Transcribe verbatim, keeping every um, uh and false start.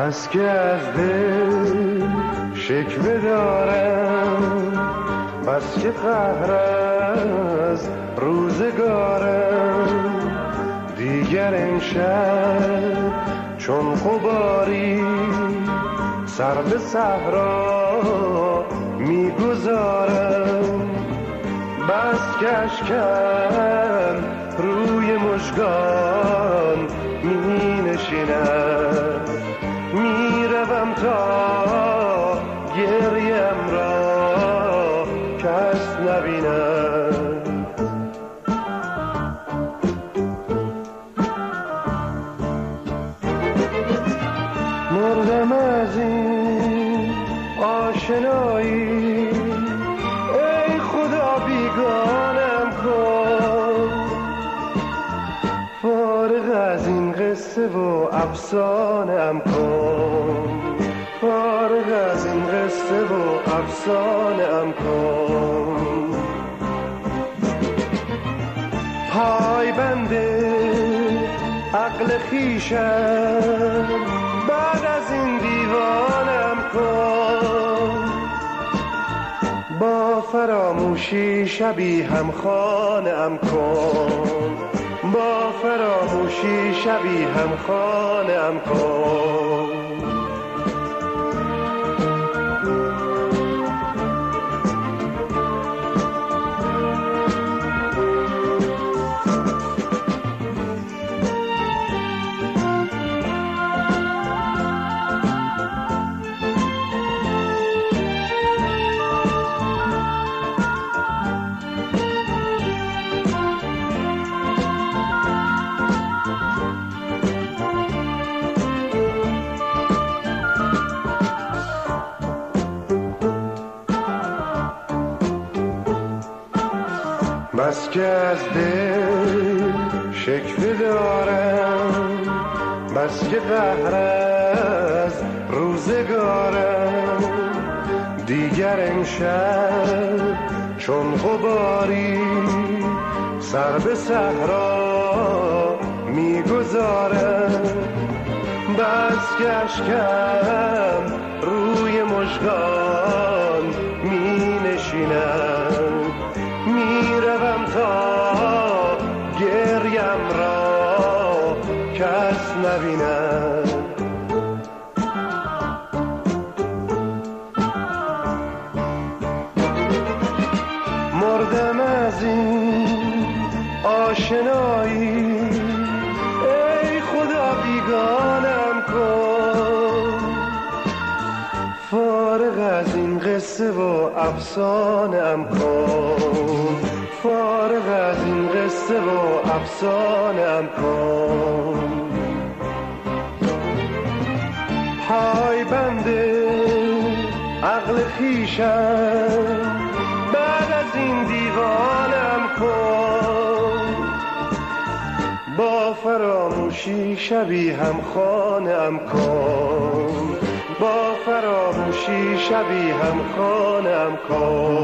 بس که از دل شکوه دارم، بس که قهر از روزگارم، دیگر امشب چون غباری سر به صحرا میگذارم. بس که اشکم روی مژگان می نشیند، می روم تا گریم را کس نبیند. مردم از این آشنایی، ای خدا بیگانم کن. فارغ از این قصه و افسانه‌ام کن، فارغ از این قصه و افسانه‌ام کن. پای بنده عقل خویشم، بعد از این دیوانم کن. با فراموشی شبی هم خانه‌ام کن، با فراموشی شبی هم خانه‌ام کن. بس که از دل شکوه دارم، بس که قهر از روزگارم، دیگر امشب چون غباری سر به صحرا میگذارم. بس که اشکم روی مژگان می نشیند، می روم تا گریم را کس نبیند. مردم از این آشنایی، ای خدا بیگانم کن. فارغ از این قصه و افسانه‌ام کن، فارغ از این قصه و افسانه‌ام کن. پای بنده عقل خویشم، بعد از این دیوانم کن. با فراموشی شبی هم خانه‌ام کن، با فراموشی شبی هم خانه‌ام کن.